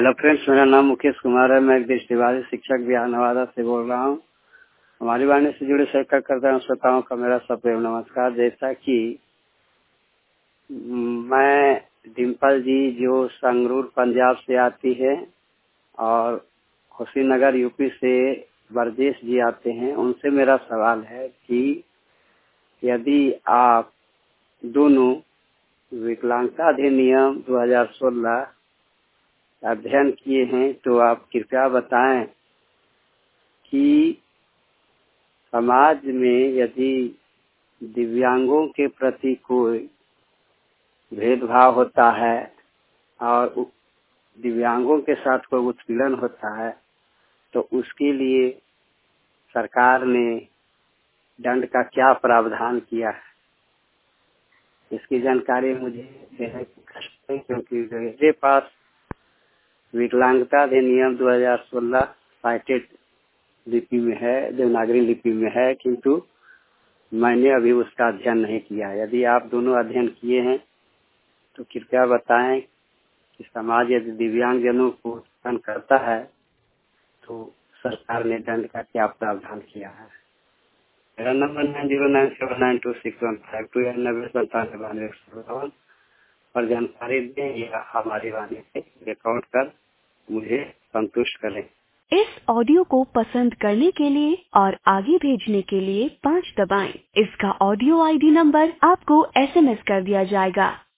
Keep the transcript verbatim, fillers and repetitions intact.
Hello friends, मेरा नाम मुकेश कुमार है। मैं एक दृष्टिबाधित शिक्षक बिहार नवादा से बोल रहा हूँ। हमारी वाणी से जुड़े सभी करता श्रोताओं का मेरा सप्रेम नमस्कार। जैसा कि मैं डिम्पल जी जो संगरूर पंजाब से आती है और कुशीनगर यूपी से ब्रजेश जी आते हैं, उनसे मेरा सवाल है कि यदि आप दोनों विकलांगता अधिनियम दो हज़ार सोलह अध्ययन किए हैं तो आप कृपया बताएं कि समाज में यदि दिव्यांगों के प्रति कोई भेदभाव होता है और दिव्यांगों के साथ कोई उत्पीड़न होता है तो उसके लिए सरकार ने दंड का क्या प्रावधान किया है, इसकी जानकारी मुझे देने की कष्ट है, क्योंकि मेरे पास विकलांगता अधिनियम दो हज़ार सोलह साइटेड लिपि में है, देवनागरी लिपि में है, किंतु मैंने अभी उसका अध्ययन नहीं किया। यदि आप दोनों अध्ययन किए हैं तो कृपया बताएं कि समाज यदि दिव्यांग जनों को उत्पन्न करता है तो सरकार ने दंड का क्या प्रावधान किया है। मेरा number nine zero nine seven nine two six one five two है, नब्बे सत्तानवे बानवे सत्तावन पर जानकारी दें या हमारी वाणी से रिकॉर्ड कर मुझे संतुष्ट करें। इस ऑडियो को पसंद करने के लिए और आगे भेजने के लिए पाँच दबाएं। इसका ऑडियो आईडी नंबर आपको एसएमएस कर दिया जाएगा।